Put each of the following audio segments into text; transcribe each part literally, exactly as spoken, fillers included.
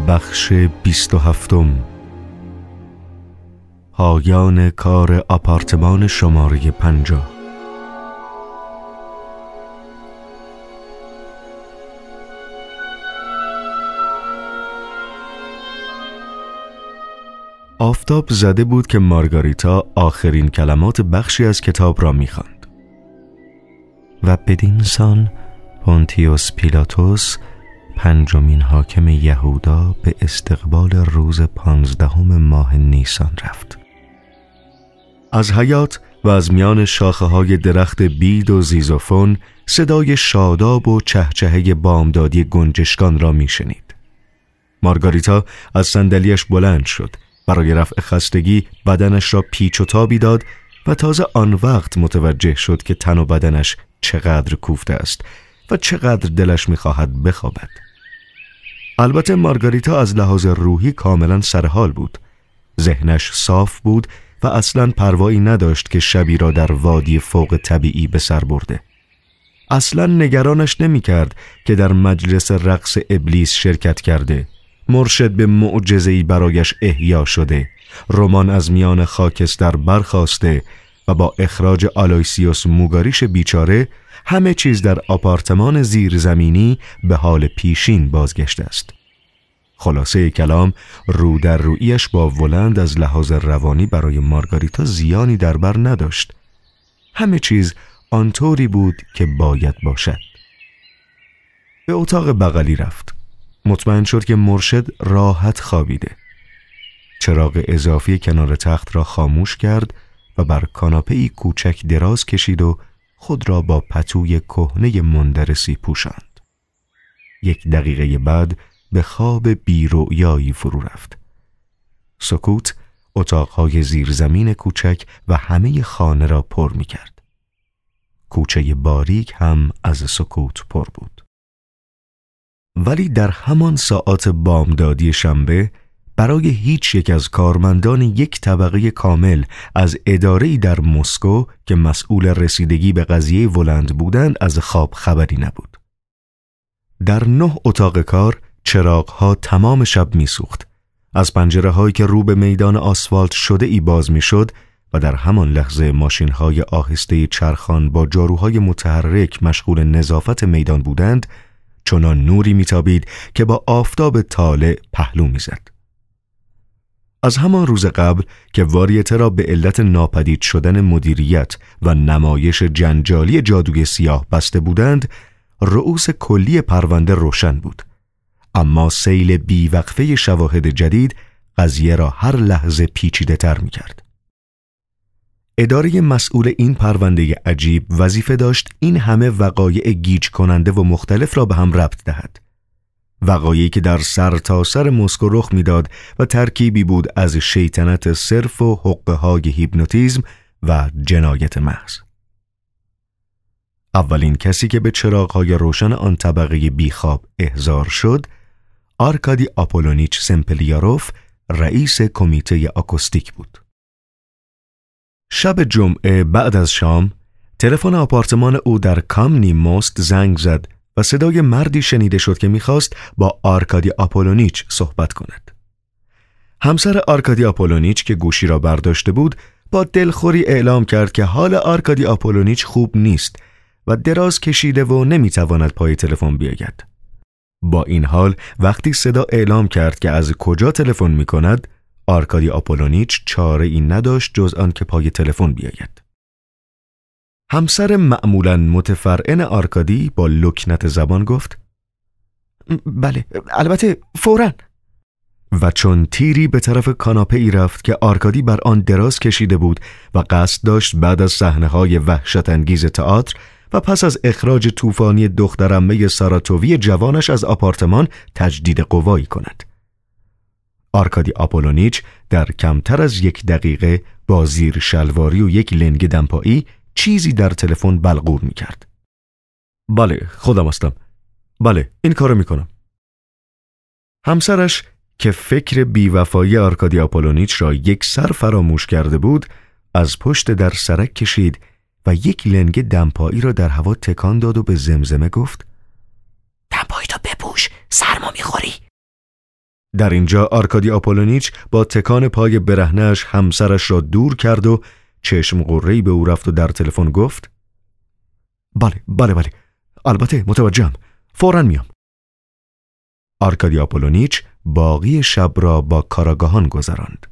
بخش بیست و هفتم. پایان کار آپارتمان شماره پنجاه. آفتاب زده بود که مارگاریتا آخرین کلمات بخشی از کتاب را می‌خواند. و بدینسان پونتیوس پیلاتوس، پنجمین حاکم یهودا، به استقبال روز پانزدهم ماه نیسان رفت. از حیاط و از میان شاخه‌های درخت بید و زیزوفون صدای شاداب و چهچهه بامدادی گنجشکان را می‌شنید. مارگاریتا از صندلیاش بلند شد. برای رفع خستگی بدنش را پیچ و تابی داد و تازه آن وقت متوجه شد که تن و بدنش چقدر کوفته است و چقدر دلش می‌خواهد بخوابد. البته مارگاریتا از لحاظ روحی کاملا سرحال بود. ذهنش صاف بود و اصلاً پروایی نداشت که شبی را در وادی فوق طبیعی به سر برده. اصلاً نگرانش نمی‌کرد که در مجلس رقص ابلیس شرکت کرده، مرشد به معجزه‌ای برایش احیا شده، رمان از میان خاکستر برخاسته و با اخراج آلویسیوس موگاریش بیچاره همه چیز در آپارتمان زیرزمینی به حال پیشین بازگشته است. خلاصه کلام، رو در رویش با ولند از لحاظ روانی برای مارگاریتا زیانی در بر نداشت. همه چیز آنطوری بود که باید باشد. به اتاق بغلی رفت. مطمئن شد که مرشد راحت خوابیده. چراغ اضافی کنار تخت را خاموش کرد و بر کاناپه‌ای کوچک دراز کشید و خود را با پتوی کهنه مندرسی پوشاند. یک دقیقه بعد به خواب بی‌رؤیایی فرو رفت. سکوت اتاقهای زیرزمین کوچک و همه خانه را پر می کرد. کوچه باریک هم از سکوت پر بود. ولی در همان ساعات بامدادی شنبه برای هیچ یک از کارمندان یک طبقه کامل از اداره‌ای در مسکو که مسئول رسیدگی به قضیه ولند بودند از خواب خبری نبود. در نه اتاق کار چراغ‌ها تمام شب می‌سوخت. از پنجره‌هایی که رو به میدان آسفالت شده ای باز می‌شد و در همان لحظه ماشین‌های آهسته چرخان با جاروهای متحرک مشغول نظافت میدان بودند، چنان نوری میتابید که با آفتاب طالع پهلو میزد. از همان روز قبل که واریته را به علت ناپدید شدن مدیریت و نمایش جنجالی جادوی سیاه بسته بودند، رؤوس کلی پرونده روشن بود. اما سیل بیوقفه شواهد جدید قضیه را هر لحظه پیچیده تر می کرد. اداره مسئول این پرونده عجیب وظیفه داشت این همه وقایع گیج کننده و مختلف را به هم ربط دهد. وقایعی که در سر تا سر مسکو رخ میداد و ترکیبی بود از شیطنت صرف و حقه‌های هیپنوتیزم و جنایت محض. اولین کسی که به چراغ‌های روشن آن طبقه بیخواب احضار شد، آرکادی آپولونیچ سمپلیاروف، رئیس کمیته آکوستیک بود. شب جمعه بعد از شام تلفن آپارتمان او در کامنی موست زنگ زد و صدای مردی شنیده شد که می‌خواست با آرکادی آپولونیچ صحبت کند. همسر آرکادی آپولونیچ که گوشی را برداشته بود با دلخوری اعلام کرد که حال آرکادی آپولونیچ خوب نیست و دراز کشیده و نمی‌تواند پای تلفن بیاید. با این حال وقتی صدا اعلام کرد که از کجا تلفن می‌کند، آرکادی آپولونیچ چاره ای نداشت جز آن که پای تلفن بیاید. همسر معمولاً متفرعن آرکادی با لکنت زبان گفت: بله، البته فوراً. و چون تیری به طرف کاناپه ای رفت که آرکادی بر آن دراز کشیده بود و قصد داشت بعد از صحنه‌های وحشت انگیز تئاتر و پس از اخراج طوفانی دخترعمه ساراتووی جوانش از آپارتمان تجدید قوایی کند. آرکادی آپولونیچ در کمتر از یک دقیقه با زیر شلواری و یک لنگ دمپایی چیزی در تلفن بلغور می کرد. بله، خودم هستم. بله، این کارو می کنم. همسرش که فکر بیوفایی آرکادی آپولونیچ را یک سر فراموش کرده بود، از پشت در سرک کشید و یک لنگ دمپایی را در هوا تکان داد و به زمزمه گفت: دمپایی تو بپوش، سرما میخوری. در اینجا آرکادی آپولونیچ با تکان پای برهنه‌اش همسرش را دور کرد و چشم قره‌ای به او رفت و در تلفن گفت: بله بله بله البته متوجهم، فوراً میام. آرکادی آپولونیچ باقی شب را با کاراگاهان گذراند.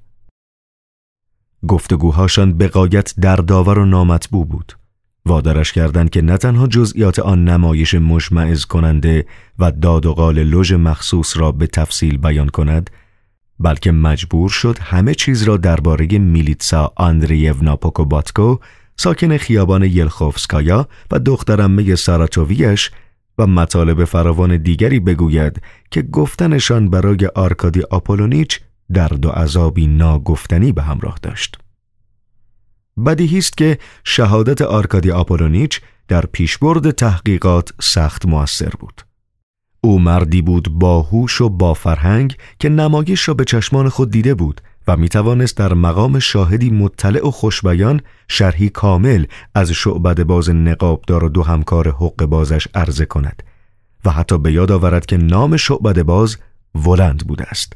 گفتگوهاشان به غایت دردآور و نامطبوع بود. وادارش کردند که نه تنها جزئیات آن نمایش مشمئز کننده و داد و قال لوژ مخصوص را به تفصیل بیان کند، بلکه مجبور شد همه چیز را درباره میلیتسا آندریونا پوکوباتکو، ساکن خیابان یلخوفسکایا و دخترعمه ساراتوویش و مطالب فراوان دیگری بگوید که گفتنشان برای آرکادی آپولونیچ درد و عذابی ناگفتنی به همراه داشت. بدیهی است که شهادت آرکادی آپولونیچ در پیشبرد تحقیقات سخت مؤثر بود. او مردی بود با هوش و با فرهنگ که نمایش را به چشمان خود دیده بود و می توانست در مقام شاهدی مطلع و خوشبیان شرحی کامل از شعبده باز نقابدار و دو همکار حق بازش عرضه کند و حتی به یاد آورد که نام شعبده باز ولند بوده است.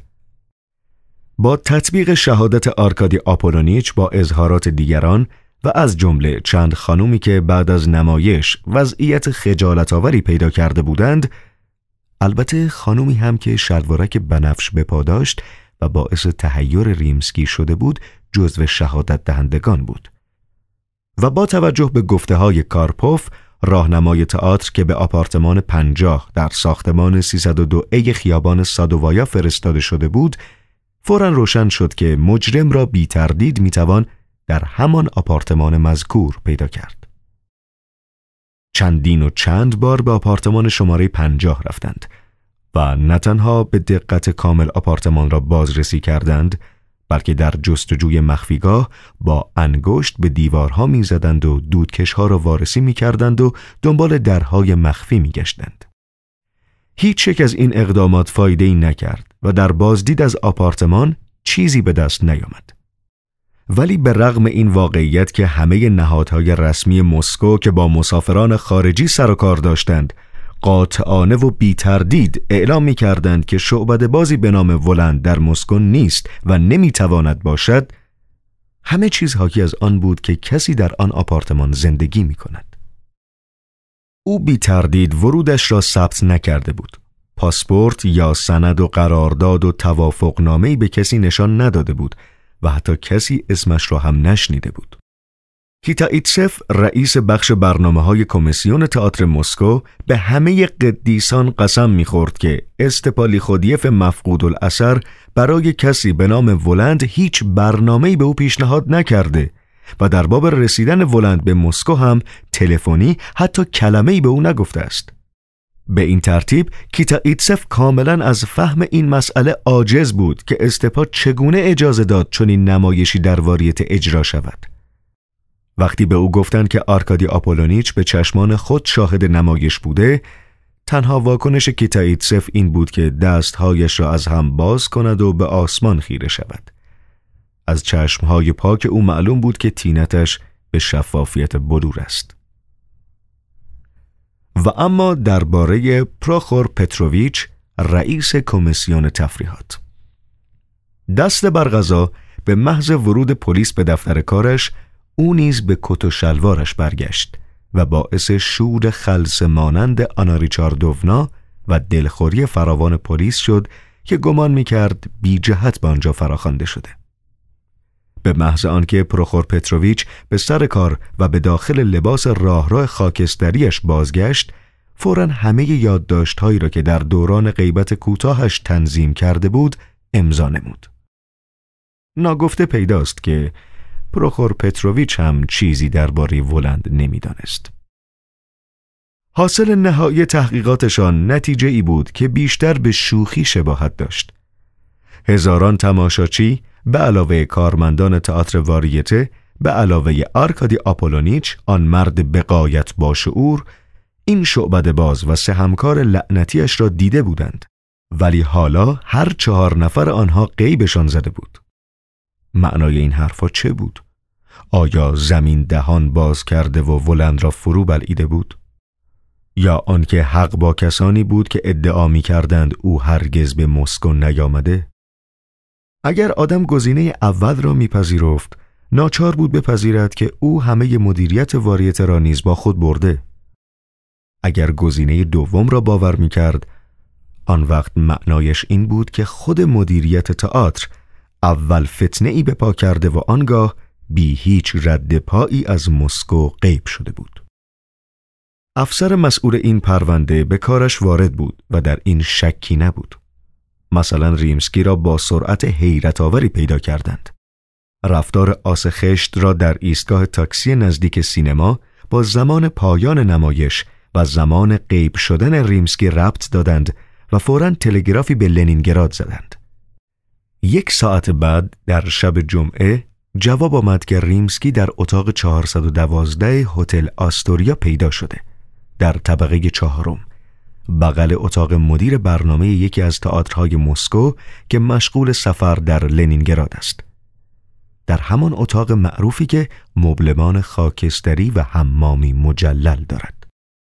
با تطبیق شهادت آرکادی آپولونیچ با اظهارات دیگران و از جمله چند خانومی که بعد از نمایش وضعیت خجالت‌آوری پیدا کرده بودند، البته خانومی هم که شلوارک بنفش به پا داشت و باعث تحیر ریمسکی شده بود جزو شهادت دهندگان بود، و با توجه به گفته‌های کارپوف، راهنمای تئاتر که به آپارتمان پنجاه در ساختمان سیصد و دو ای خیابان سادووایا فرستاده شده بود، فوراً روشن شد که مجرم را بی تردید میتوان در همان آپارتمان مذکور پیدا کرد. چندین و چند بار به آپارتمان شماره پنجاه رفتند و نه تنها به دقت کامل آپارتمان را بازرسی کردند، بلکه در جستجوی مخفیگاه با انگشت به دیوارها میزدند و دودکشها را وارسی میکردند و دنبال درهای مخفی میگشتند. هیچ یک از این اقدامات فایده‌ای نکرد و در بازدید از آپارتمان چیزی به دست نیامد. ولی به رغم این واقعیت که همه نهادهای رسمی مسکو که با مسافران خارجی سر و کار داشتند، قاطعانه و بی تردید اعلام می کردند که شعبده بازی به نام ولند در مسکو نیست و نمی تواند باشد، همه چیز حاکی از آن بود که کسی در آن آپارتمان زندگی می کند. او بی تردید ورودش را ثبت نکرده بود. پاسپورت یا سند و قرارداد و توافقنامه‌ای به کسی نشان نداده بود و حتی کسی اسمش را هم نشنیده بود. کیتایتسف، رئیس بخش برنامه‌های کمیسیون تئاتر مسکو، به همه قدیسان قسم می‌خورد که استپالیخودیف مفقود الاثر برای کسی به نام ولند هیچ برنامه‌ای به او پیشنهاد نکرده و در باب رسیدن ولند به مسکو هم تلفنی حتی کلمه‌ای به او نگفته است. به این ترتیب کیتایتسف کاملا از فهم این مسئله عاجز بود که استپا چگونه اجازه داد چنین نمایشی در واریته اجرا شود. وقتی به او گفتند که آرکادی آپولونیچ به چشمان خود شاهد نمایش بوده، تنها واکنش کیتایتسف این بود که دستهایش را از هم باز کند و به آسمان خیره شود. از چشمهای پاک او معلوم بود که طینتش به شفافیت بلور است. و اما درباره پروخور پتروویچ، رئیس کمیسیون تفریحات، دست بر قضا به محض ورود پلیس به دفتر کارش، او نیز به کت و شلوارش برگشت و باعث شور خلس مانند آنا ریچاردوونا و دلخوری فراوان پلیس شد که گمان می‌کرد بی جهت به آنجا فراخوانده شده. به محض آنکه پروخور پتروویچ به سر کار و به داخل لباس راهرو خاکستریش بازگشت، فوراً همه یادداشت‌هایی را که در دوران غیبت کوتاهش تنظیم کرده بود امضا نمود. ناگفته پیداست که پروخور پتروویچ هم چیزی درباره ولند نمی‌دانست. حاصل نهایی تحقیقاتشان نتیجه ای بود که بیشتر به شوخی شباهت داشت. هزاران تماشاچی به علاوه کارمندان تئاتر واریته، به علاوه آرکادی آپولونیچ، آن مرد به غایت باشعور، این شعبده باز و سه همکار لعنتیش را دیده بودند، ولی حالا هر چهار نفر آنها غیبشان زده بود. معنای این حرفا چه بود؟ آیا زمین دهان باز کرده و ولند را فرو بلعیده بود؟ یا آنکه حق با کسانی بود که ادعا می‌کردند او هرگز به مسکو نیامده؟ اگر آدم گزینه اول را میپذیرفت، ناچار بود بپذیرد که او همه مدیریت واریته را نیز با خود برده. اگر گزینه دوم را باور میکرد، آن وقت معنایش این بود که خود مدیریت تئاتر اول فتنه ای به پا کرده و آنگاه بی هیچ رد پایی از مسکو غیب شده بود. افسر مسئول این پرونده به کارش وارد بود و در این شکی نبود. مثلا ریمسکی را با سرعت حیرت آوری پیدا کردند. رفتار آس خشت را در ایستگاه تاکسی نزدیک سینما با زمان پایان نمایش و زمان غیب شدن ریمسکی ربط دادند و فوراً تلگرافی به لنینگراد زدند. یک ساعت بعد در شب جمعه جواب آمد که ریمسکی در اتاق چهارصد و دوازده هتل آستوریا پیدا شده، در طبقه چهارم، بغل اتاق مدیر برنامه یکی از تئاترهای مسکو که مشغول سفر در لنینگراد است. در همان اتاق معروفی که مبلمان خاکستری و حمامی مجلل دارد.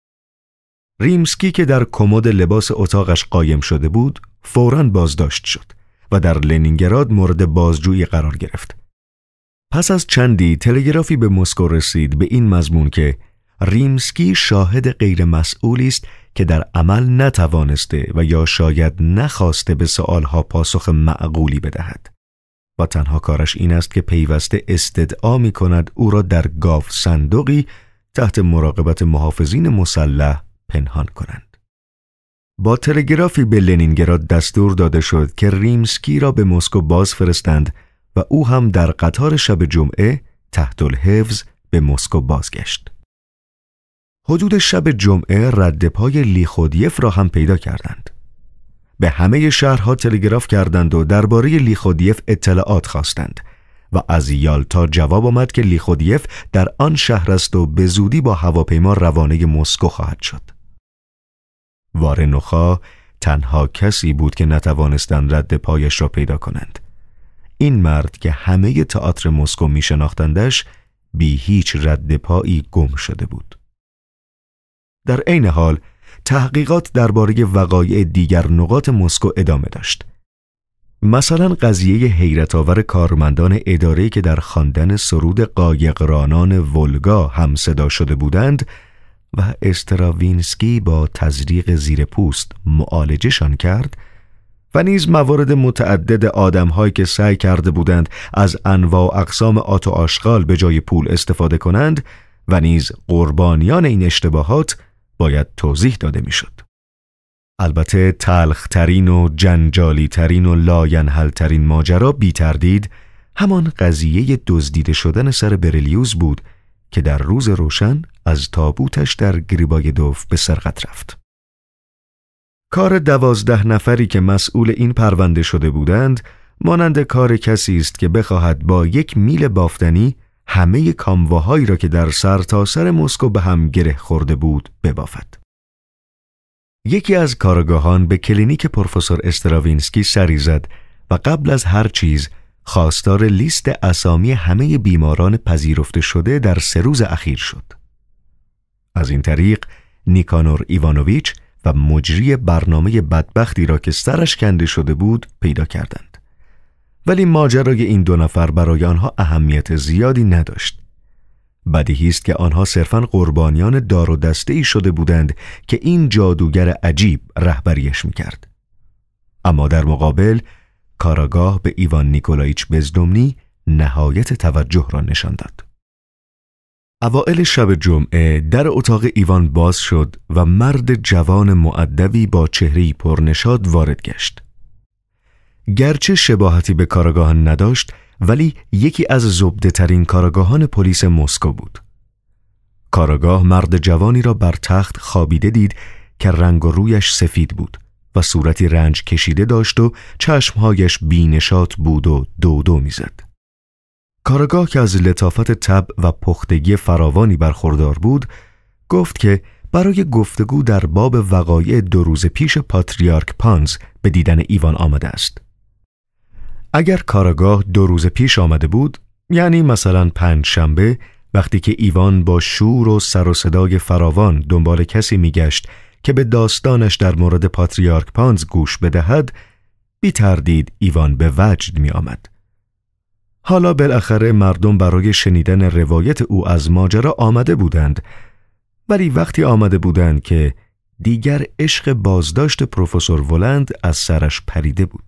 ریمسکی که در کمد لباس اتاقش قایم شده بود، فوراً بازداشت شد و در لنینگراد مورد بازجویی قرار گرفت. پس از چندی تلگرافی به مسکو رسید به این مضمون که ریمسکی شاهد غیر مسئولی است که در عمل نتوانسته و یا شاید نخواسته به سؤالها پاسخ معقولی بدهد و تنها کارش این است که پیوسته استدعا می کند او را در گاو صندوقی تحت مراقبت محافظین مسلح پنهان کنند. با تلگرافی به لنینگراد دستور داده شد که ریمسکی را به مسکو باز فرستند و او هم در قطار شب جمعه تحت الحفظ به مسکو بازگشت. حدود شب جمعه رد پای لیخودیف را هم پیدا کردند. به همه شهرها تلگراف کردند و درباره لیخودیف اطلاعات خواستند و از یالتا جواب آمد که لیخودیف در آن شهر است و به زودی با هواپیما روانه مسکو خواهد شد. وارنوخا تنها کسی بود که نتوانستند رد پایش را پیدا کنند. این مرد که همه تئاتر مسکو می شناختندش بی هیچ رد پایی گم شده بود. در عین حال تحقیقات درباره وقایع دیگر نقاط مسکو ادامه داشت. مثلا قضیه حیرت آور کارمندان اداره‌ای که در خواندن سرود قایقرانان ولگا هم صدا شده بودند و استراوینسکی با تزریق زیر پوست معالجهشان کرد و نیز موارد متعدد آدم‌هایی که سعی کرده بودند از انواع و اقسام آت و آشغال به جای پول استفاده کنند و نیز قربانیان این اشتباهات باید توضیح داده میشد. البته تلخترین و جنجالی ترین و لاینحل ترین ماجرا بی تردید همان قضیه دزدیده شدن سر برلیوز بود که در روز روشن از تابوتش در گریبایدوف به سرقت رفت. کار دوازده نفری که مسئول این پرونده شده بودند مانند کار کسی است که بخواهد با یک میل بافتنی همه کامواهایی را که در سر تا سر مسکو به هم گره خورده بود ببافد. یکی از کارگاهان به کلینیک پروفسور استراوینسکی سری زد و قبل از هر چیز خواستار لیست اسامی همه بیماران پذیرفته شده در سه روز اخیر شد. از این طریق نیکانور ایوانوویچ و مجری برنامه بدبختی را که سرش کنده شده بود پیدا کردند. ولی ماجرای این دو نفر برای آنها اهمیت زیادی نداشت. بدیهی است که آنها صرفاً قربانیان دار و دسته‌ای شده بودند که این جادوگر عجیب رهبریش می‌کرد. اما در مقابل کاراگاه به ایوان نیکولایچ بزدومنی نهایت توجه را نشان داد. اوائل شب جمعه در اتاق ایوان باز شد و مرد جوان مؤدبی با چهره‌ای پرنشاط وارد گشت. گرچه شباهتی به کاراگاه نداشت، ولی یکی از زبده ترین کاراگاهان پلیس مسکو بود. کاراگاه مرد جوانی را بر تخت خوابیده دید که رنگ و رویش سفید بود و صورتی رنج کشیده داشت و چشمهایش بی‌نشاط بود و دو دو می‌زد. کاراگاه که از لطافت طبع و پختگی فراوانی برخوردار بود، گفت که برای گفتگو در باب وقایع دو روز پیش پاتریارک پانز به دیدن ایوان آمده است. اگر کاراگاه دو روز پیش آمده بود، یعنی مثلا پنج شنبه، وقتی که ایوان با شور و سر و صدای فراوان دنبال کسی میگشت که به داستانش در مورد پاتریارک پانز گوش بدهد، بی تردید ایوان به وجد می آمد. حالا بالاخره مردم برای شنیدن روایت او از ماجرا آمده بودند، ولی وقتی آمده بودند که دیگر عشق بازداشت پروفسور ولند از سرش پریده بود.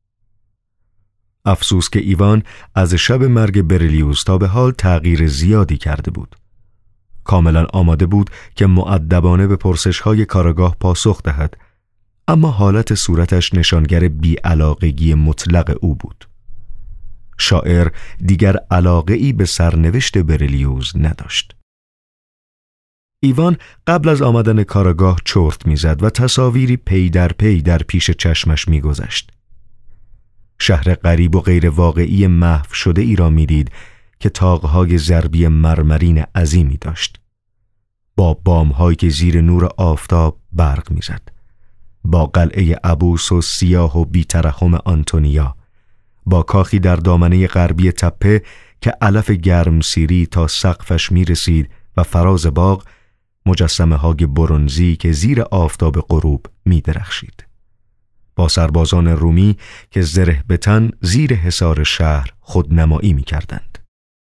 افسوس که ایوان از شب مرگ برلیوس تا به حال تغییر زیادی کرده بود. کاملا آماده بود که مؤدبانه به پرسش‌های کاراگاه پاسخ دهد، اما حالت صورتش نشانگر بی‌علاقگی مطلق او بود. شاعر دیگر علاقه‌ای به سرنوشت برلیوس نداشت. ایوان قبل از آمدن کاراگاه چرت میزد و تصاویری پی در پی در پیش چشمش میگذشت. شهر غریب و غیر واقعی محو شده ای را میدید که طاقهای ضربی مرمرین عظیمی داشت، با بام‌هایی که زیر نور آفتاب برق میزد، با قلعه ابوس و سیاه و بی‌ترحم آنتونیا، با کاخی در دامنه غربی تپه که علف گرمسیری تا سقفش میرسید و فراز باغ مجسمه های برنزی که زیر آفتاب غروب می درخشید، با سربازان رومی که زره به تن زیر حصار شهر خودنمایی می کردند.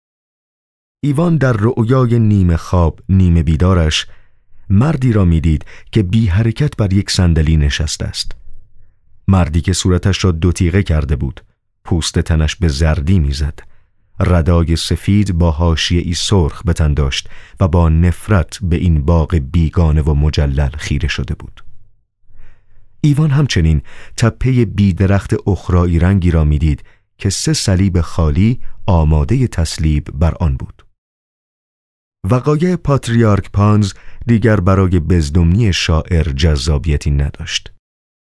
ایوان در رؤیای نیمه خواب نیمه بیدارش مردی را می دید که بی حرکت بر یک صندلی نشسته است. مردی که صورتش را دو تیغه کرده بود، پوست تنش به زردی می زد، ردای سفید با حاشیه‌ای سرخ به تن داشت و با نفرت به این باغ بیگانه و مجلل خیره شده بود. ایوان همچنین تپه بی درخت اخرایی رنگی را می دید که سه صلیب خالی آماده تسلیب بر آن بود. وقایع پاتریارک پانز دیگر برای بزدمنی شاعر جذابیتی نداشت.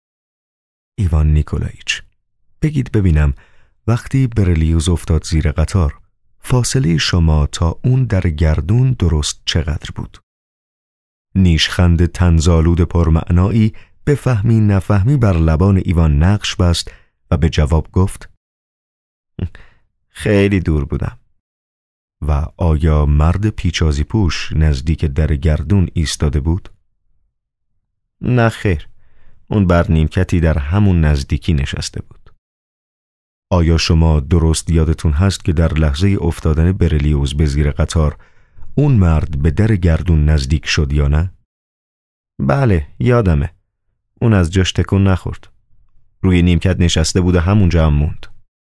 ایوان نیکولایچ، بگید ببینم وقتی برلیوس افتاد زیر قطار، فاصله شما تا اون در گردون درست چقدر بود؟ نیشخند طنزآلود پرمعنایی به فهمی نفهمی بر لبان ایوان نقش بست و به جواب گفت: خیلی دور بودم. و آیا مرد پیچازی پوش نزدیک در گردون ایستاده بود؟ نه خیر، اون بر نیمکتی در همون نزدیکی نشسته بود. آیا شما درست یادتون هست که در لحظه افتادن برلیوس به زیر قطار اون مرد به در گردون نزدیک شد یا نه؟ بله یادمه. اون از جاش تکون نخورد. روی نیمکت نشسته بود و همونجا هم موند.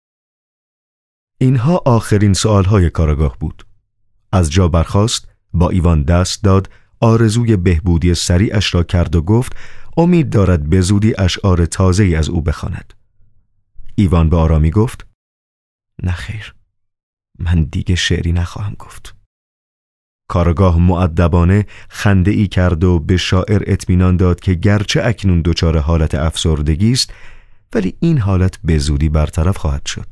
اینها آخرین سوالهای کاراگاه بود. از جا برخاست، با ایوان دست داد، آرزوی بهبودی سریعش را کرد و گفت امید دارد به زودی اشعار تازه‌ای از او بخواند. ایوان به آرامی گفت: نه خیر، من دیگه شعری نخواهم گفت. کاراگاه مؤدبانه خنده ای کرد و به شاعر اطمینان داد که گرچه اکنون دچار حالت افسردگی است، ولی این حالت به زودی برطرف خواهد شد.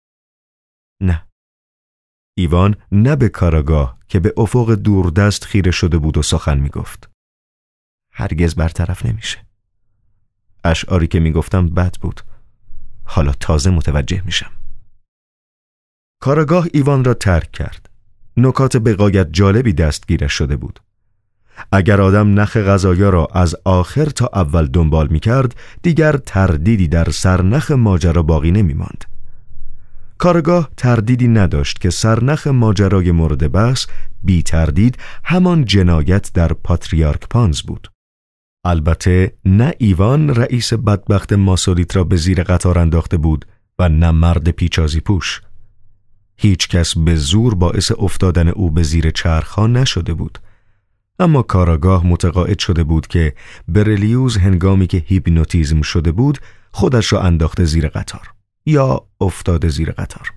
نه. ایوان نه به کاراگاه که به افق دوردست خیره شده بود و سخن می گفت. هرگز برطرف نمیشه. اشعاری که می گفتم بد بود. حالا تازه متوجه میشم. کاراگاه ایوان را ترک کرد. نکات بغایت جالبی دستگیرش شده بود. اگر آدم نخ غذایا را از آخر تا اول دنبال میکرد، دیگر تردیدی در سرنخ ماجرا باقی نمیماند. کاراگاه تردیدی نداشت که سرنخ ماجرای مورد بحث بی تردید همان جنایت در پاتریارک پانز بود. البته نه ایوان رئیس بدبخت ماسولیت را به زیر قطار انداخته بود و نه مرد پیچازی پوش. هیچ کس به زور باعث افتادن او به زیر چرخ‌ها نشده بود. اما کاراگاه متقاعد شده بود که برلیوس هنگامی که هیپنوتیزم شده بود خودش را انداخته زیر قطار یا افتاده زیر قطار.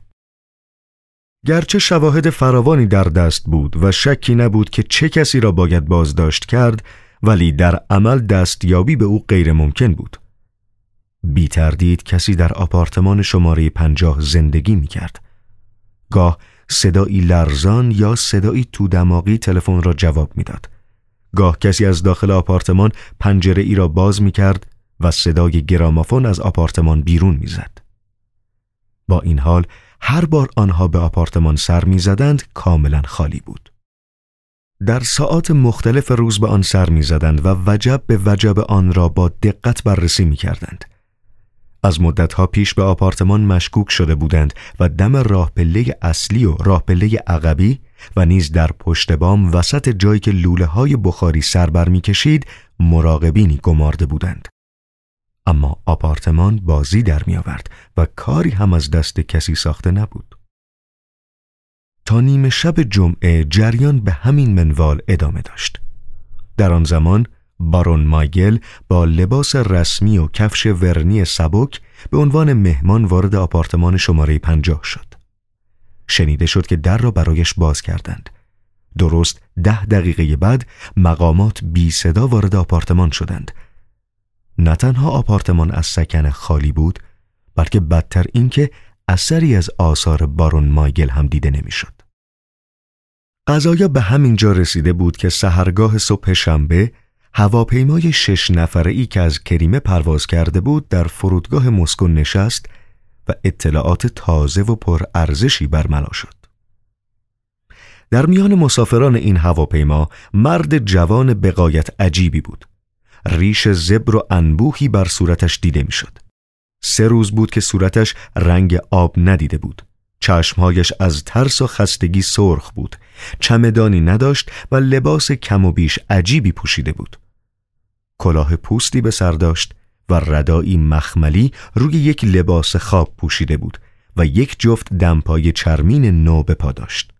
گرچه شواهد فراوانی در دست بود و شکی نبود که چه کسی را باید بازداشت کرد، ولی در عمل دستیابی به او غیر ممکن بود. بی تردید کسی در آپارتمان شماره پنجاه زندگی می کرد. گاه صدایی لرزان یا صدایی تو دماغی تلفن را جواب می داد. گاه کسی از داخل آپارتمان پنجره ای را باز می کرد و صدای گرامافون از آپارتمان بیرون می زد. با این حال هر بار آنها به آپارتمان سر می زدند کاملا خالی بود. در ساعات مختلف روز به آن سر می زدند و وجب به وجب آن را با دقت بررسی می کردند. از مدتها پیش به آپارتمان مشکوک شده بودند و دم راه پله اصلی و راه پله عقبی و نیز در پشت بام وسط جایی که لوله های بخاری سر بر می کشید مراقبینی گمارده بودند. اما آپارتمان بازی در می آورد و کاری هم از دست کسی ساخته نبود. تا نیمه شب جمعه جریان به همین منوال ادامه داشت. در آن زمان بارون مایگل با لباس رسمی و کفش ورنی سبک به عنوان مهمان وارد آپارتمان شماره پنجاه شد. شنیده شد که در را برایش باز کردند. درست ده دقیقه بعد مقامات بی صدا وارد آپارتمان شدند. نه تنها آپارتمان از سکن خالی بود، بلکه بدتر این که اثری از آثار بارون مایگل هم دیده نمیشد. قضایا به همین جا رسیده بود که سحرگاه صبح شنبه هواپیمای شش نفره‌ای که از کریمه پرواز کرده بود در فرودگاه مسکو نشست و اطلاعات تازه و پرارزشی برملا شد. در میان مسافران این هواپیما مرد جوان بغایت عجیبی بود. ریش زبر و انبوهی بر صورتش دیده میشد. سه روز بود که صورتش رنگ آب ندیده بود. چشمهایش از ترس و خستگی سرخ بود. چمدانی نداشت و لباس کم و بیش عجیبی پوشیده بود. کلاه پوستی به سر داشت و ردایی مخملی روی یک لباس خواب پوشیده بود و یک جفت دمپای چرمین نو به پا داشت.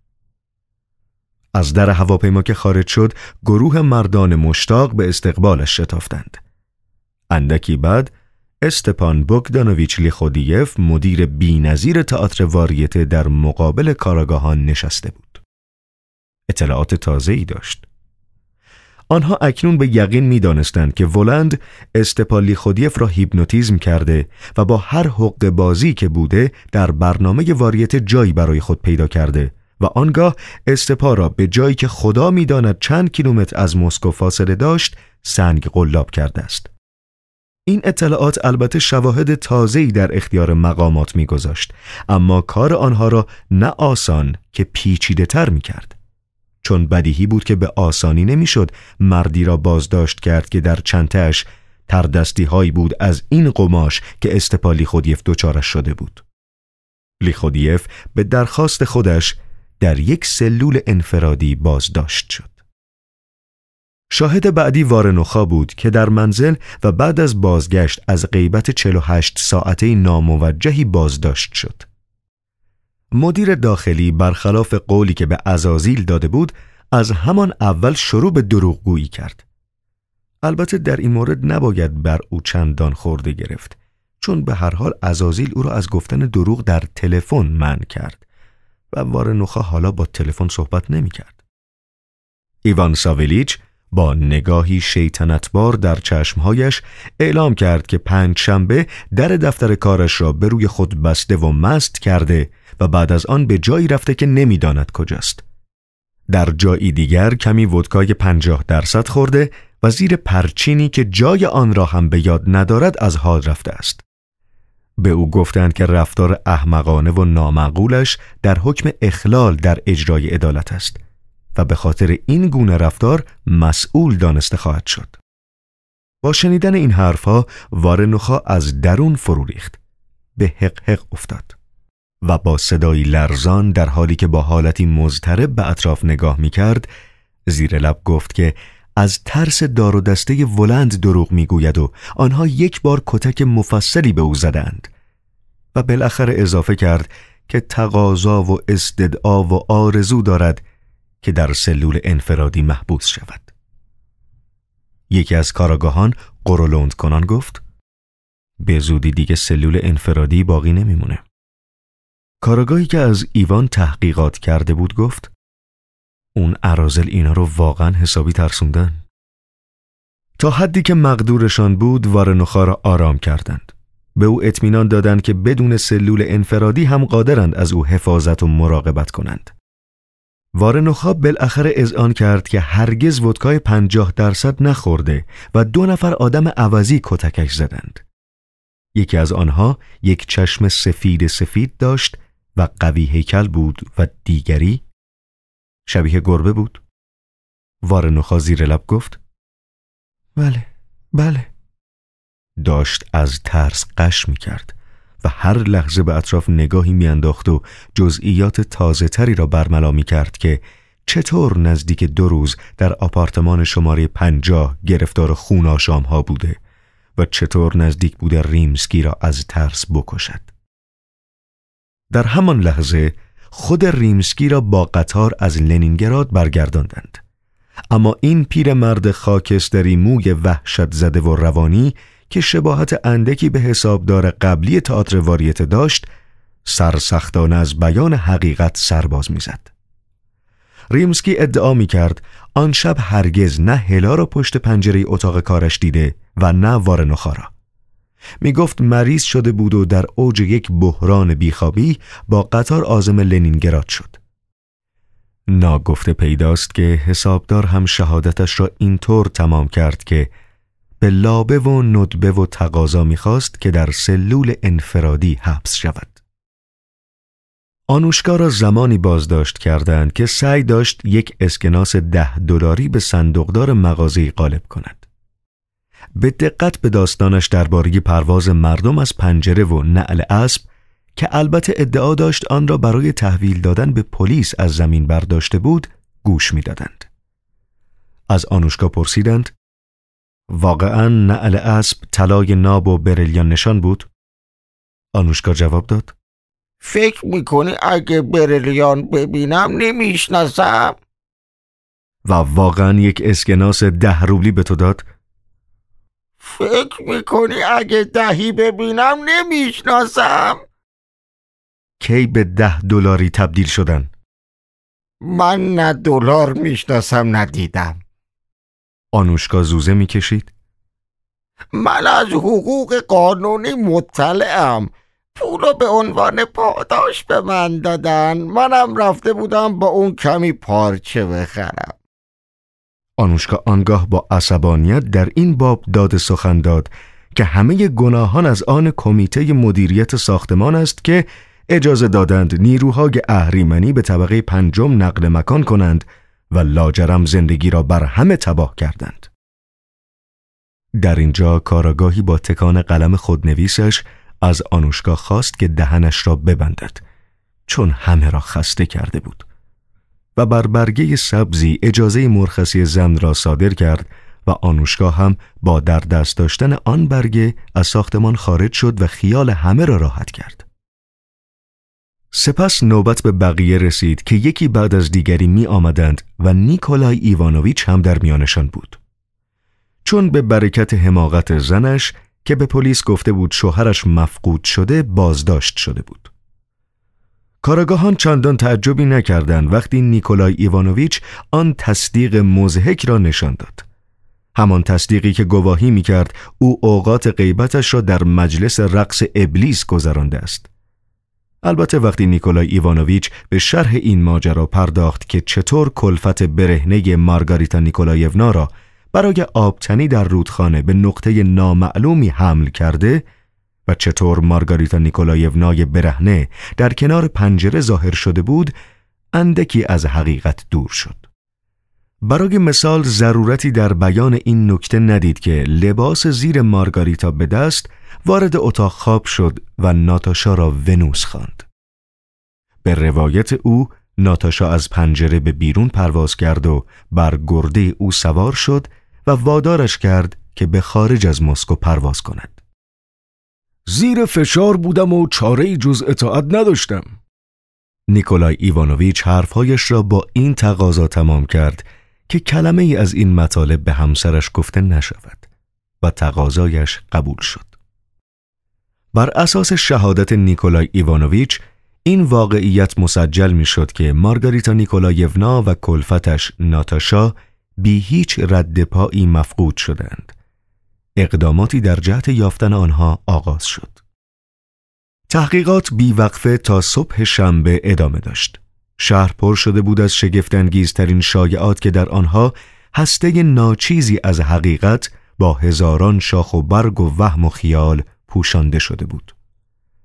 از در هواپیما که خارج شد، گروه مردان مشتاق به استقبالش شتافتند. اندکی بعد استپان بوگدانویچ لیخودیف، مدیر بی‌نظیر تئاتر واریته، در مقابل کاراگاهان نشسته بود. اطلاعات تازه‌ای داشت. آنها اکنون به یقین می‌دانستند که ولند استپان لیخودیف را هیپنوتیزم کرده و با هر حقه بازی که بوده در برنامه واریته جایی برای خود پیدا کرده و آنگاه استپا را به جایی که خدا می‌داند چند کیلومتر از مسکو فاصله داشت سنگ قلاب کرده است. این اطلاعات البته شواهد تازه‌ای در اختیار مقامات می‌گذاشت، اما کار آنها را نه آسان که پیچیده‌تر می‌کرد. چون بدیهی بود که به آسانی نمی‌شد مردی را بازداشت کرد که در چنته‌اش تردستی‌هایی بود از این قماش که استپا لیخودیف دوچارش شده بود. لیخودیف به درخواست خودش در یک سلول انفرادی بازداشت شد. شاهد بعدی وارنوخا بود که در منزل و بعد از بازگشت از غیبت چهل و هشت ساعته ناموجهی بازداشت شد. مدیر داخلی برخلاف قولی که به عزازیل داده بود از همان اول شروع به دروغگویی کرد. البته در این مورد نباید بر او چندان خورده گرفت، چون به هر حال عزازیل او را از گفتن دروغ در تلفن منع کرد و وارنوخا حالا با تلفن صحبت نمی کرد. ایوان ساویلیچ با نگاهی شیطنتبار در چشمهایش اعلام کرد که پنج شنبه در دفتر کارش را به روی خود بسته و مست کرده و بعد از آن به جایی رفته که نمی‌داند کجاست. در جایی دیگر کمی ودکای پنجاه درصد خورده و زیر پرچینی که جای آن را هم به یاد ندارد از حال رفته است. به او گفتند که رفتار احمقانه و نامعقولش در حکم اخلال در اجرای عدالت است و به خاطر این گونه رفتار مسئول دانسته خواهد شد. با شنیدن این حرفها وارنوخا از درون فرو ریخت، به حق حق افتاد و با صدایی لرزان در حالی که با حالتی مضطرب به اطراف نگاه می کرد زیر لب گفت که از ترس دار و دسته ولند دروغ می گوید و آنها یک بار کتک مفصلی به او زدند و بالاخره اضافه کرد که تقاضا و استدعا و آرزو دارد که در سلول انفرادی محبوس شود. یکی از کاراگاهان قرولند کنان گفت به زودی دیگه سلول انفرادی باقی نمیمونه. کاراگاهی که از ایوان تحقیقات کرده بود گفت اون اراذل اینا رو واقعا حسابی ترسوندن. تا حدی که مقدورشان بود وارنوخا را آرام کردند. به او اطمینان دادند که بدون سلول انفرادی هم قادرند از او حفاظت و مراقبت کنند. وارنوخا بالاخره اذعان کرد که هرگز ودکای پنجاه درصد نخورده و دو نفر آدم عوضی کتکش زدند. یکی از آنها یک چشم سفید سفید داشت و قوی هیکل بود و دیگری شبیه گربه بود. وارنوخا زیر لب گفت بله بله. داشت از ترس غش می کرد و هر لحظه به اطراف نگاهی می انداخت و جزئیات تازه تری را برملا می کرد که چطور نزدیک دو روز در آپارتمان شماره پنجاه گرفتار خوناشام ها بوده و چطور نزدیک بوده ریمسکی را از ترس بکشد. در همان لحظه خود ریمسکی را با قطار از لنینگراد برگرداندند، اما این پیرمرد خاکستری موی وحشت زده و روانی که شباهت اندکی به حسابدار قبلی تئاتر واریته داشت، سرسختانه از بیان حقیقت سرباز می‌زد. ریمسکی ادعا می‌کرد آن شب هرگز نه هلا را پشت پنجره اتاق کارش دیده و نه وارنوخا را. میگفت مریض شده بود و در اوج یک بحران بیخوابی با قطار عازم لنینگراد شد. ناگفته پیداست که حسابدار هم شهادتش را اینطور تمام کرد که به لابه و ندبه و تقاضا میخواست که در سلول انفرادی حبس شود. آنوشکا را زمانی بازداشت کردند که سعی داشت یک اسکناس ده دلاری به صندوقدار مغازه‌ای غالب کند. به دقت به داستانش درباره پرواز مردم از پنجره و نعل اسب که البته ادعا داشت آن را برای تحویل دادن به پلیس از زمین برداشته بود گوش می‌دادند. از آنوشکا پرسیدند واقعاً نعل اسب طلای ناب و بریلیان نشان بود؟ آنوشکا جواب داد فکر میکنی اگه بریلیان ببینم نمیشناسم؟ و واقعاً یک اسکناس ده روبلی به تو داد؟ فکر میکنی اگه دهی ببینم نمیشناسم؟ کی به ده دلاری تبدیل شدن؟ من نه دلار میشناسم ندیدم. آنوشکا زوزه میکشید. من از حقوق قانونی مطلعم. پولو به عنوان پاداش به من دادن، منم رفته بودم با اون کمی پارچه بخرم. آنوشکا آنگاه با عصبانیت در این باب داد سخن داد که همه گناهان از آن کمیته مدیریت ساختمان است که اجازه دادند نیروهای اهریمنی به طبقه پنجم نقل مکان کنند و لاجرم زندگی را بر همه تباه کردند. در اینجا کاراگاهی با تکان قلم خودنویسش از آنوشکا خواست که دهنش را ببندد، چون همه را خسته کرده بود، و بر برگه سبزی اجازه مرخصی زن را صادر کرد و آنوشکا هم با در دست داشتن آن برگه از ساختمان خارج شد و خیال همه را راحت کرد. سپس نوبت به بقیه رسید که یکی بعد از دیگری می آمدند و نیکولای ایوانوویچ هم در میانشان بود. چون به برکت حماقت زنش که به پلیس گفته بود شوهرش مفقود شده بازداشت شده بود. کارآگاهان چندان تعجبی نکردند وقتی نیکولای ایوانوویچ آن تصدیق مضحک را نشان داد. همان تصدیقی که گواهی می‌کرد او اوقات غیبتش را در مجلس رقص ابلیس گذرانده است. البته وقتی نیکولای ایوانوویچ به شرح این ماجرا پرداخت که چطور کلفت برهنه مارگاریتا نیکولایونا را برای آبتنی در رودخانه به نقطه نامعلومی حمل کرده و چطور مارگاریتا نیکولایونای برهنه در کنار پنجره ظاهر شده بود، اندکی از حقیقت دور شد. برای مثال ضرورتی در بیان این نکته ندید که لباس زیر مارگاریتا به دست وارد اتاق خواب شد و ناتاشا را ونوس خواند. به روایت او ناتاشا از پنجره به بیرون پرواز کرد و بر گرده او سوار شد و وادارش کرد که به خارج از مسکو پرواز کند. زیر فشار بودم و چاره‌ای جز اطاعت نداشتم. نیکولای ایوانوویچ حرفهایش را با این تقاضا تمام کرد که کلمه ای از این مطالب به همسرش گفته نشود و تقاضایش قبول شد. بر اساس شهادت نیکولای ایوانوویچ این واقعیت مسجل می شد که مارگاریتا نیکولایونا و کلفتش ناتاشا بی هیچ رد پایی مفقود شدند. اقداماتی در جهت یافتن آنها آغاز شد. تحقیقات بیوقفه تا صبح شنبه ادامه داشت. شهر پر شده بود از شگفت‌انگیزترین شایعات که در آنها هسته ناچیزی از حقیقت با هزاران شاخ و برگ و وهم و خیال پوشانده شده بود.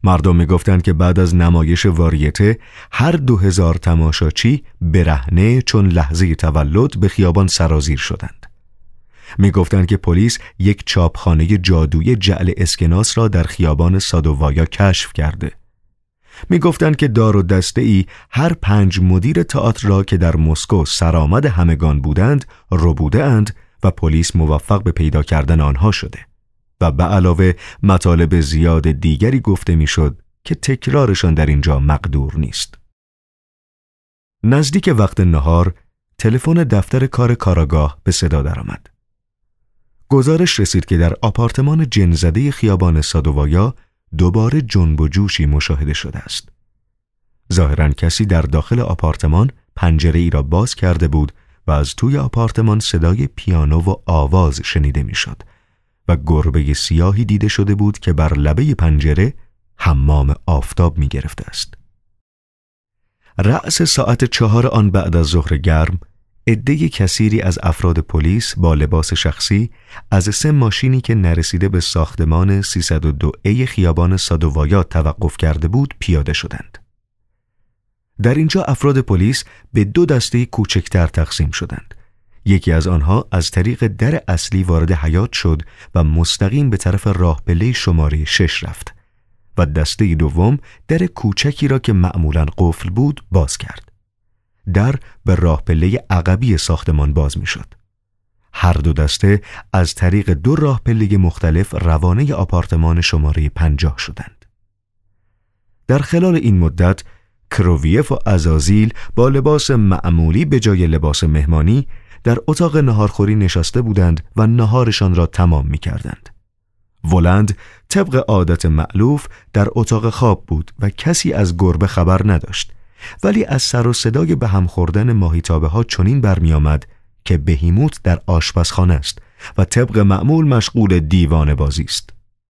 مردم میگفتند که بعد از نمایش واریته هر دو هزار تماشاچی برهنه چون لحظه تولد به خیابان سرازیر شدند. میگفتند که پلیس یک چاپخانه جادویی جعل اسکناس را در خیابان سادووایا کشف کرده. میگفتند که دار و دسته ای هر پنج مدیر تئاتر را که در مسکو سرآمد همگان بودند ربوده اند و پلیس موفق به پیدا کردن آنها شده و به علاوه مطالب زیاد دیگری گفته میشد که تکرارشان در اینجا مقدور نیست. نزدیک وقت نهار تلفن دفتر کار کاراگاه به صدا درآمد. گزارش رسید که در آپارتمان جن‌زده خیابان سادووایا دوباره جنب و جوشی مشاهده شده است. ظاهراً کسی در داخل آپارتمان پنجره ای را باز کرده بود و از توی آپارتمان صدای پیانو و آواز شنیده میشد و گربه سیاهی دیده شده بود که بر لبه پنجره حمام آفتاب می گرفته است. رأس ساعت چهار آن بعد از ظهر گرم، عده کثیری از افراد پلیس با لباس شخصی از سه ماشینی که نرسیده به ساختمان سیصد و دو ای خیابان سادووایا توقف کرده بود پیاده شدند. در اینجا افراد پلیس به دو دسته کوچکتر تقسیم شدند. یکی از آنها از طریق در اصلی وارد حیاط شد و مستقیم به طرف راه پله شماره شش رفت و دسته دوم در کوچکی را که معمولاً قفل بود باز کرد. در به راه پله عقبی ساختمان باز می شد. هر دو دسته از طریق دو راه پله مختلف روانه آپارتمان شماره پنجاه شدند. در خلال این مدت کروویف و عزازیل با لباس معمولی به جای لباس مهمانی در اتاق نهارخوری نشسته بودند و نهارشان را تمام می کردند. ولند طبق عادت مألوف در اتاق خواب بود و کسی از گربه خبر نداشت، ولی از سر و صدای به هم خوردن ماهیتابه ها چنین برمی آمد که بهیموت در آشپزخانه است و طبق معمول مشغول دیوانه بازی است.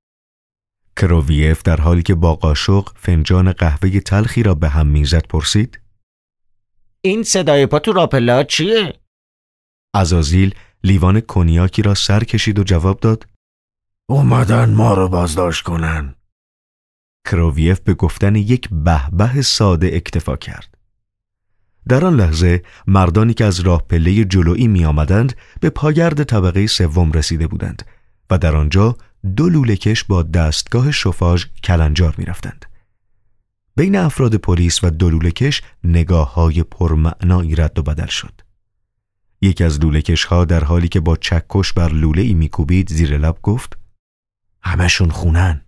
کروویف در حالی که با قاشق فنجان قهوه تلخی را به هم میزد پرسید: این صدای پا تو راپلا چیه؟ عزازیل لیوان کنیاکی را سر کشید و جواب داد: اومدن ما رو بازداشت کنن. کروویف به گفتن یک بهبه ساده اکتفا کرد. در آن لحظه مردانی که از راه پله جلویی می آمدند به پاگرد طبقه سوم رسیده بودند و در آنجا دو لوله‌کش با دستگاه شوفاژ کلنجار می رفتند. بین افراد پلیس و دو لوله‌کش نگاه‌های پرمعنایی رد و بدل شد. یکی از لوله‌کش‌ها در حالی که با چکش بر لوله‌ای می‌کوبید زیر لب گفت: همشون خونن.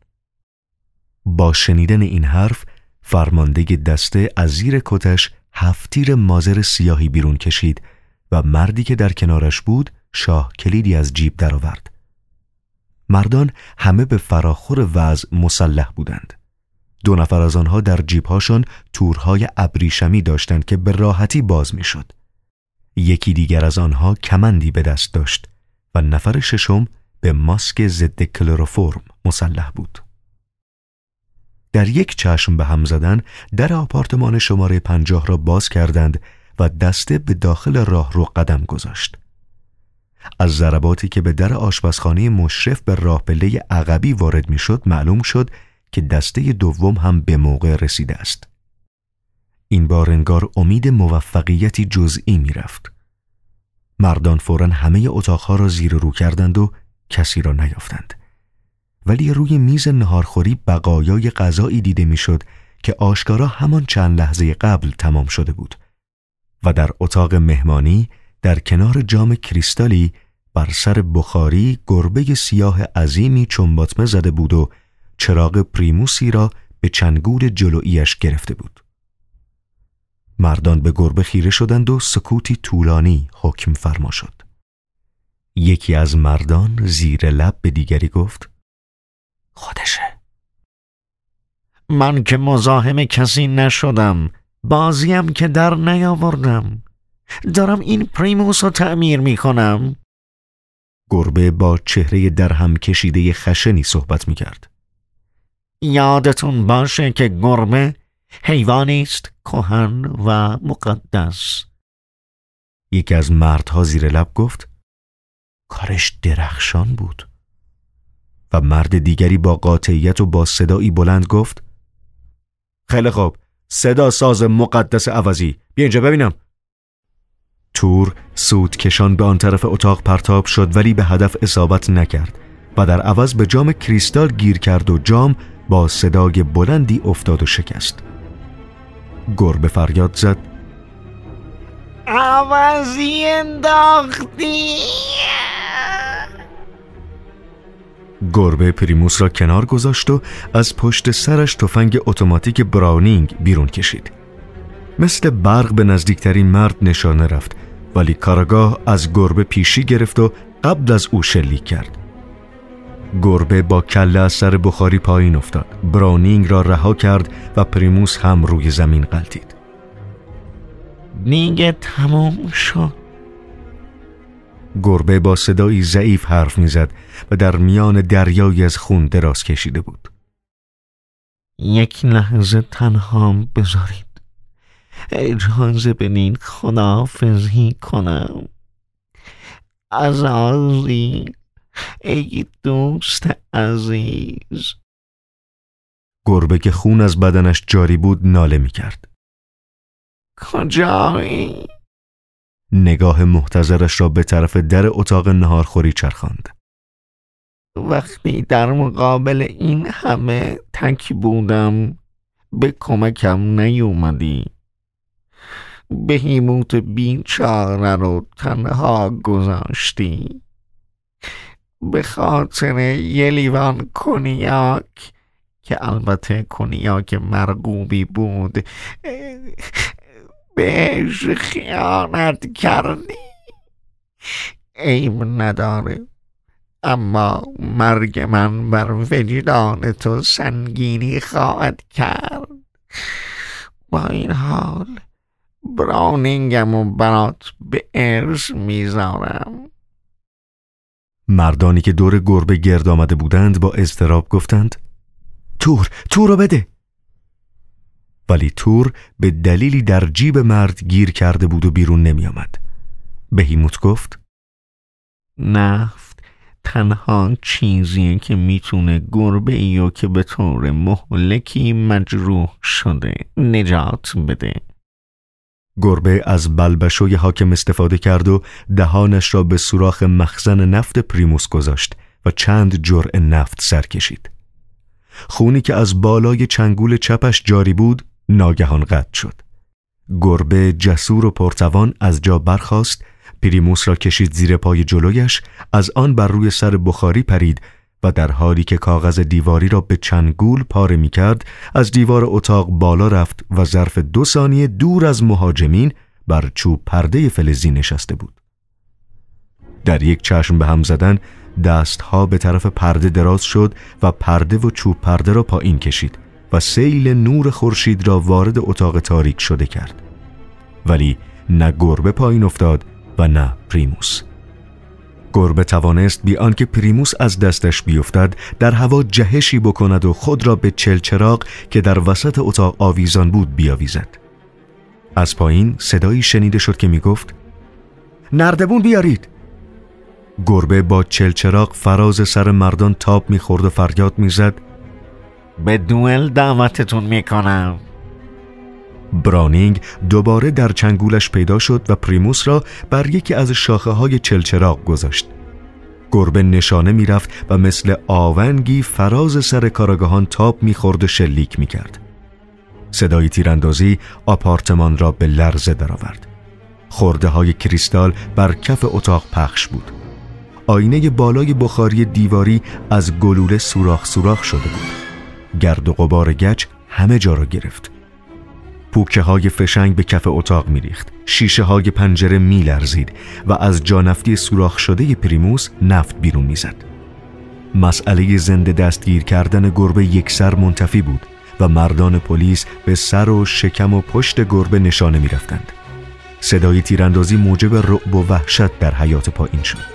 با شنیدن این حرف فرمانده دسته از زیر کتش هفت تیر مازر سیاهی بیرون کشید و مردی که در کنارش بود شاه کلیدی از جیب درآورد. مردان همه به فراخور وضع مسلح بودند. دو نفر از آنها در جیبهاشان تورهای ابریشمی داشتند که به راحتی باز میشد. یکی دیگر از آنها کمندی به دست داشت و نفر ششم به ماسک ضد کلروفرم مسلح بود. در یک چشم به هم زدن در آپارتمان شماره پنجاه را باز کردند و دسته به داخل راهرو قدم گذاشت. از ضرباتی که به در آشپزخانه مشرف به راه پله عقبی وارد میشد معلوم شد که دسته دوم هم به موقع رسیده است. این بار انگار امید موفقیتی جزئی می رفت. مردان فوراً همه اتاقها را زیر رو کردند و کسی را نیافتند. ولی روی میز نهارخوری بقایای غذایی دیده میشد که آشکارا همان چند لحظه قبل تمام شده بود و در اتاق مهمانی در کنار جام کریستالی بر سر بخاری گربه سیاه عظیمی چنباتمه زده بود و چراغ پریموسی را به چنگول جلویش گرفته بود. مردان به گربه خیره شدند و سکوتی طولانی حکم فرما شد. یکی از مردان زیر لب به دیگری گفت: خودشه. من که مزاحم کسی نشدم، بازیم که در نیاوردم، دارم این پریموس رو تعمیر می کنم. گربه با چهره درهم کشیده خشنی صحبت می کرد. یادتون باشه که گربه حیوانی است کهن و مقدس. یکی از مردها زیر لب گفت: کارش درخشان بود. و مرد دیگری با قاطعیت و با صدایی بلند گفت: خیلی خوب، صدا ساز مقدس عوضی، بیا اینجا ببینم. تور سود کشان به آن طرف اتاق پرتاب شد ولی به هدف اصابت نکرد و در عوض به جام کریستال گیر کرد و جام با صدای بلندی افتاد و شکست. گربه فریاد زد: عوضی انداختی! گربه پریموس را کنار گذاشت و از پشت سرش تفنگ اتوماتیک براونینگ بیرون کشید. مثل برق به نزدیکترین مرد نشانه رفت، ولی کاراگاه از گربه پیشی گرفت و قبل از او شلیک کرد. گربه با کله از سر بخاری پایین افتاد، براونینگ را رها کرد و پریموس هم روی زمین غلتید. دیگه تمام شد. گربه با صدایی ضعیف حرف میزد و در میان دریایی از خون دراز کشیده بود. یک لحظه تنهام بذارید. اجازه بدین خداحافظی کنم. عزازی، ای دوست عزیز. گربه که خون از بدنش جاری بود ناله میکرد. کجایی؟ نگاه محتضرش را به طرف در اتاق نهارخوری چرخاند. وقتی در مقابل این همه تک بودم به کمکم نیومدی. بهیموت بیچاره رو تنها گذاشتی. به خاطر یه لیوان کنیاک که البته کنیاک مرغوبی بود بهش خیانت کردی. عیب نداره، اما مرگ من بر وجدان تو سنگینی خواهد کرد. با این حال براونینگم و برات به ارث میذارم. مردانی که دور گربه گرد آمده بودند با اضطراب گفتند: تور، تور رو بده. ولی تور به دلیلی در جیب مرد گیر کرده بود و بیرون نمی آمد. بهیموت گفت: نفت تنها چیزیه که میتونه گربه ایو که به طور مهلکی مجروح شده نجات بده. گربه از بلبشوی حاکم استفاده کرد و دهانش را به سوراخ مخزن نفت پریموس گذاشت و چند جرعه نفت سر کشید. خونی که از بالای چنگول چپش جاری بود ناگهان قطع شد. گربه جسور و پرتوان از جا برخاست، پریموس را کشید زیر پای جلویش، از آن بر روی سر بخاری پرید و در حالی که کاغذ دیواری را به چنگول پاره می کرد از دیوار اتاق بالا رفت و ظرف دو ثانیه دور از مهاجمین بر چوب پرده فلزی نشسته بود. در یک چشم به هم زدن دستها به طرف پرده دراز شد و پرده و چوب پرده را پایین کشید و سیل نور خورشید را وارد اتاق تاریک شده کرد. ولی نه گربه پایین افتاد و نه پریموس. گربه توانست بی آنکه پریموس از دستش بیفتد در هوا جهشی بکند و خود را به چلچراغ که در وسط اتاق آویزان بود بیاویزد. از پایین صدایی شنیده شد که می گفت: نردبون بیارید. گربه با چلچراغ فراز سر مردان تاب می خورد و فریاد می زد: به دوئل دعوتتون می کنم. براونینگ دوباره در چنگولش پیدا شد و پریموس را بر یکی از شاخه های چلچراغ گذاشت. گربه نشانه می رفت و مثل آونگی فراز سر کاراگاهان تاب می خورد و شلیک می کرد. صدای تیراندازی آپارتمان را به لرزه درآورد. خرده های کریستال بر کف اتاق پخش بود. آینه بالای بخاری دیواری از گلوله سوراخ سوراخ شده بود. گرد و غبار گچ همه جا را گرفت. پوکه های فشنگ به کف اتاق می ریخت. شیشه های پنجره می لرزید و از جانفتی سوراخ شده پریموس نفت بیرون می زد. مسئله زنده دستگیر کردن گربه یکسر منتفی بود و مردان پلیس به سر و شکم و پشت گربه نشانه می رفتند. صدای تیراندازی موجب رعب و وحشت در حیاط پایین شد.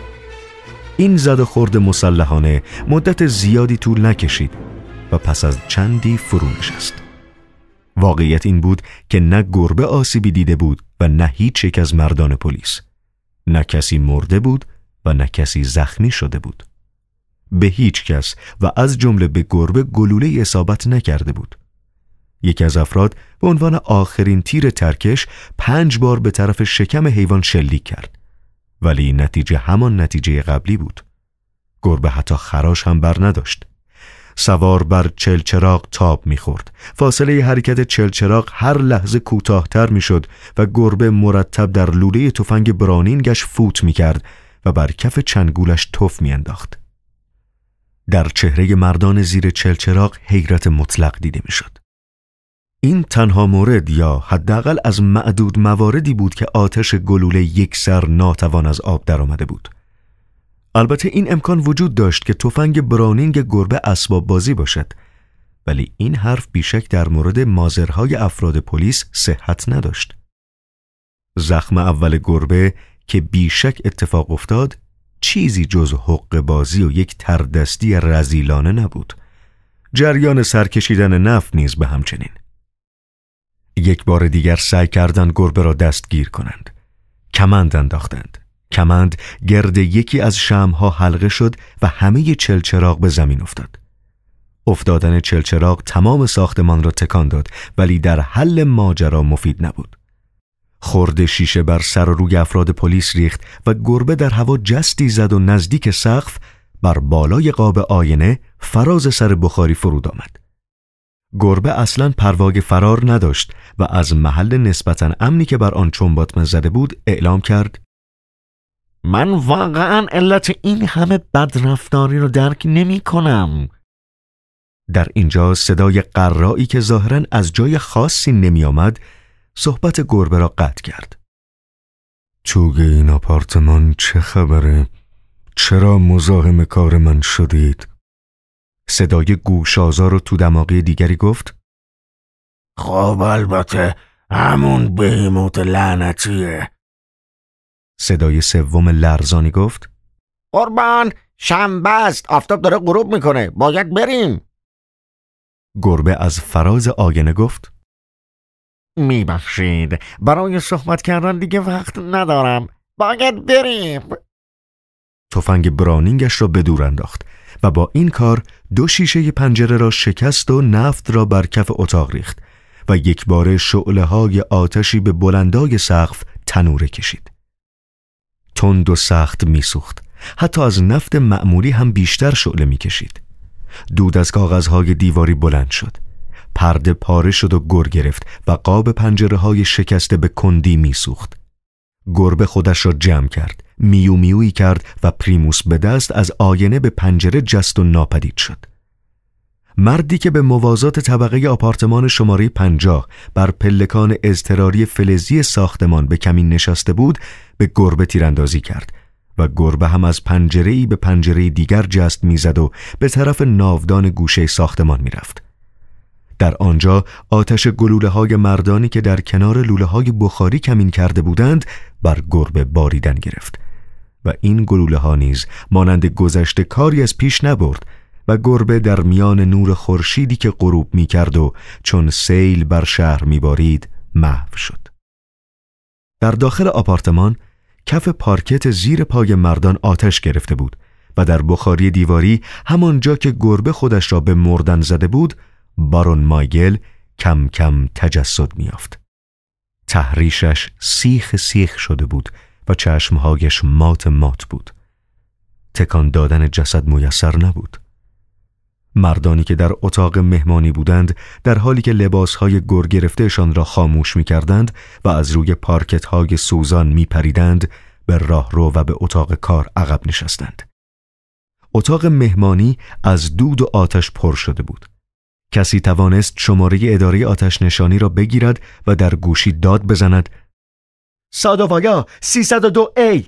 این زد و خورد مسلحانه مدت زیادی طول نکشید و پس از چندی فرو نشست. واقعیت این بود که نه گربه آسیبی دیده بود و نه هیچ یک از مردان پلیس. نه کسی مرده بود و نه کسی زخمی شده بود. به هیچ کس و از جمله به گربه گلوله اصابت نکرده بود. یکی از افراد به عنوان آخرین تیر ترکش پنج بار به طرف شکم حیوان شلیک کرد، ولی نتیجه همان نتیجه قبلی بود. گربه حتی خراش هم بر نداشت. سوار بر چلچراغ تاب می‌خورد. فاصله حرکت چلچراغ هر لحظه کوتاه‌تر می‌شد و گربه مرتب در لوله تفنگ برانینگش فوت می‌کرد و بر کف چنگولش تف می‌انداخت. در چهره مردان زیر چلچراغ حیرت مطلق دیده می‌شد. این تنها مورد یا حداقل از معدود مواردی بود که آتش گلوله یک سر ناتوان از آب در آمده بود. البته این امکان وجود داشت که تفنگ برانینگ گربه اسباب بازی باشد، ولی این حرف بیشک در مورد مازرهای افراد پلیس صحت نداشت. زخم اول گربه که بیشک اتفاق افتاد چیزی جز حق بازی و یک تردستی رذیلانه نبود. جریان سرکشیدن نفت نیز به همچنین. یک بار دیگر سعی کردند گربه را دستگیر کنند. کمند انداختند. کمند گرد یکی از شمع‌ها حلقه شد و همه چلچراغ به زمین افتاد. افتادن چلچراغ تمام ساختمان را تکان داد، ولی در حل ماجرا مفید نبود. خرد شیشه بر سر و روی افراد پلیس ریخت و گربه در هوا جستی زد و نزدیک سقف بر بالای قاب آینه فراز سر بخاری فرود آمد. گربه اصلاً پروای فرار نداشت و از محل نسبتاً امنی که بر آن چنباتمه زده بود اعلام کرد: من واقعاً علت این همه بدرفتاری رو درک نمی کنم. در اینجا صدای قرایی که ظاهراً از جای خاصی نمی آمد صحبت گربه را قطع کرد. توی این آپارتمان چه خبره؟ چرا مزاحم کار من شدید؟ صدای گوش‌آزار و تو دماغی دیگری گفت: خب البته همون بهیموت لعنتیه. صدای سوم لرزانی گفت: قربان، شنبه است، آفتاب داره غروب میکنه، باید بریم. گربه از فراز آینه گفت: میبخشید، برای صحبت کردن دیگه وقت ندارم، باید بریم. تفنگ برانینگش را به دور انداخت و با این کار دو شیشه پنجره را شکست و نفت را بر کف اتاق ریخت و یک باره شعله های آتشی به بلندای سقف تنوره کشید. تند و سخت میسوخت. حتی از نفت معمولی هم بیشتر شعله میکشید. دود از کاغذهای دیواری بلند شد. پرده پاره شد و گر گرفت و قاب پنجره های شکسته به کندی میسوخت. گربه خودش را جمع کرد، میو میویی کرد و پریموس به دست از آینه به پنجره جست و ناپدید شد. مردی که به موازات طبقه آپارتمان شماره پنجاه بر پلکان اضطراری فلزی ساختمان به کمین نشسته بود به گربه تیراندازی کرد و گربه هم از پنجره‌ای به پنجره دیگر جست میزد و به طرف ناودان گوشه ساختمان میرفت. در آنجا آتش گلوله‌های مردانی که در کنار لوله‌های بخاری کمین کرده بودند بر گربه باریدن گرفت و این گلوله‌ها نیز مانند گذشته کاری از پیش نبرد و گربه در میان نور خورشیدی که غروب می‌کرد و چون سیل بر شهر می‌بارید محو شد. در داخل آپارتمان کف پارکت زیر پای مردان آتش گرفته بود و در بخاری دیواری همانجا که گربه خودش را به مردن زده بود بارون مایگل کم کم تجسد می‌یافت. تحریشش سیخ سیخ شده بود و چشمهایش مات مات بود. تکان دادن جسد میسر نبود. مردانی که در اتاق مهمانی بودند در حالی که لباسهای گر گرفتهشان را خاموش می‌کردند و از روی پارکت‌های سوزان می‌پریدند به راهرو و به اتاق کار عقب نشستند. اتاق مهمانی از دود و آتش پر شده بود. کسی توانست شماره اداره آتش نشانی را بگیرد و در گوشی داد بزند: ساداوایا سیصد و دو ای.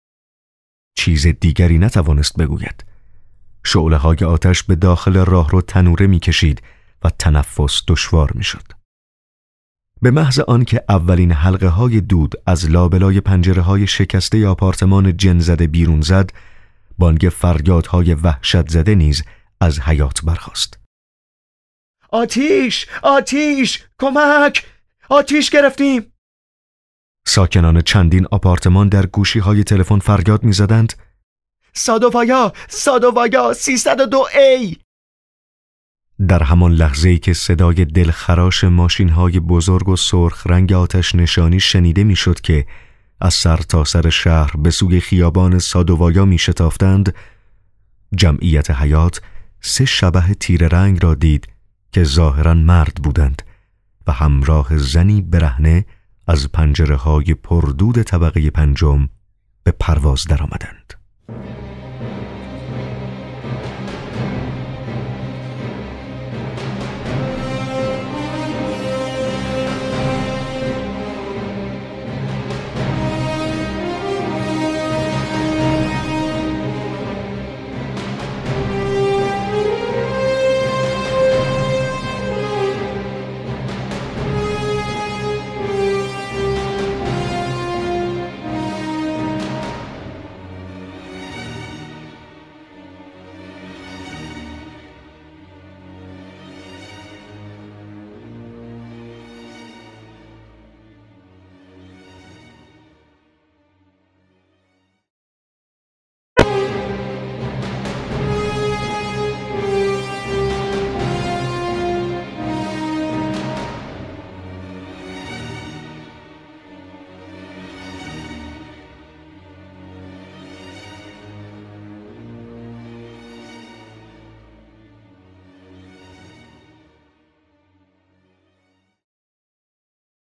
چیز دیگری نتوانست بگوید. شعله های آتش به داخل راهرو تنوره می کشید و تنفس دشوار می شد. به محض آنکه اولین حلقه های دود از لابلای پنجره های شکسته آپارتمان جن زده بیرون زد، بانگ فریادهای وحشت زده نیز از حیاط برخاست. آتیش! آتیش! کمک! آتیش گرفتیم! ساکنان چندین آپارتمان در گوشی های تلفن فریاد می زدند: ساداوایا! ساداوایا! سیصد و دو ای! در همان لحظه‌ای که صدای دلخراش ماشین‌های بزرگ و سرخ رنگ آتش نشانی شنیده می‌شد که از سر تا سر شهر به سوی خیابان سادووایا می‌شتافتند، جمعیت حیات سه شبح تیره رنگ را دید که ظاهراً مرد بودند و همراه زنی برهنه از پنجره‌های پردود طبقه پنجم به پرواز درآمدند.